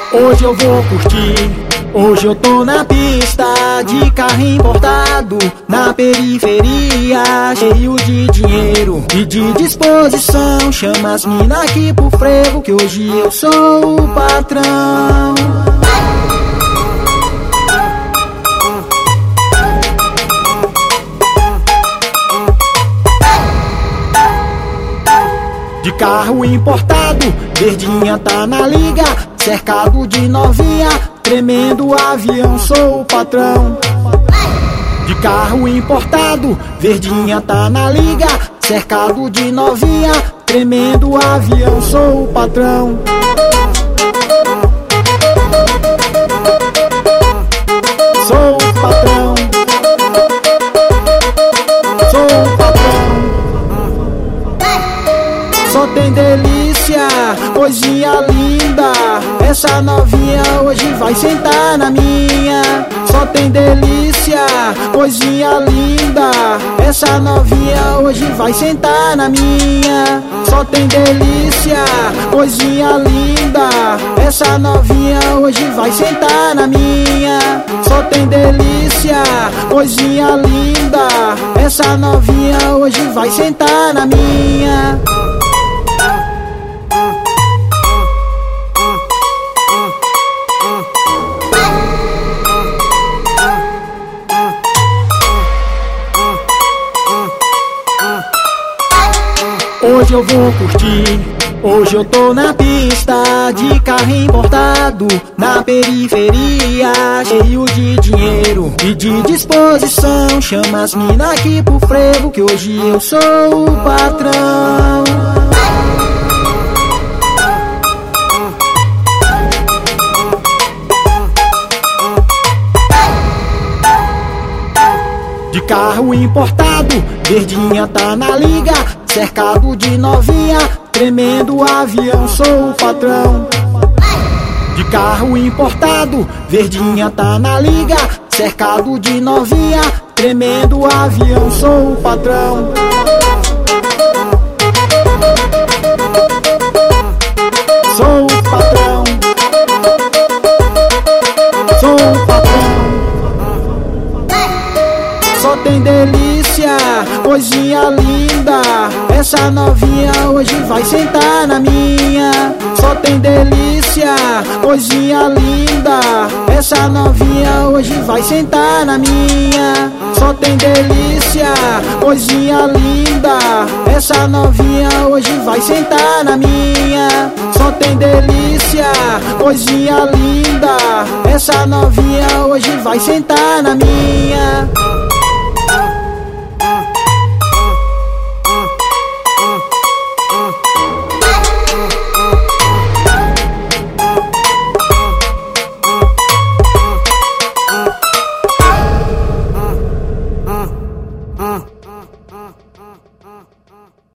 Hoje eu vou curtir, hoje eu tô na pista de carro importado, na periferia, cheio de dinheiro e de disposição. Chama as mina aqui pro frevo, que hoje eu sou o patrão. De carro importado, verdinha tá na liga, cercado de novinha, tremendo avião, sou o patrão. De carro importado, verdinha tá na liga, cercado de novinha, tremendo avião, sou o patrão. Sou o patrão. Sou o patrão. Só tem delícia, coisinha linda. Essa novinha hoje vai sentar na minha. Só tem delícia, coisinha linda. Essa novinha hoje vai sentar na minha. Só tem delícia, coisinha linda. Essa novinha hoje vai sentar na minha. Só tem delícia, coisinha linda. Essa novinha hoje vai sentar na minha. Hoje eu vou curtir, hoje eu tô na pista de carro importado, na periferia, cheio de dinheiro e de disposição. Chama as mina aqui pro frevo, que hoje eu sou o patrão. De carro importado, verdinha tá na liga, cercado de novinha, tremendo avião, sou o patrão. De carro importado, verdinha tá na liga, cercado de novinha, tremendo avião, sou o patrão. Sou o patrão. Sou o patrão. Só tem delícia, coisinha linda. Essa novinha hoje vai sentar na minha. Só tem delícia, coisinha linda. Essa novinha hoje vai sentar na minha. Só tem delícia, coisinha linda. Essa novinha hoje vai sentar na minha. Só tem delícia, coisinha linda. Essa novinha hoje vai sentar na minha.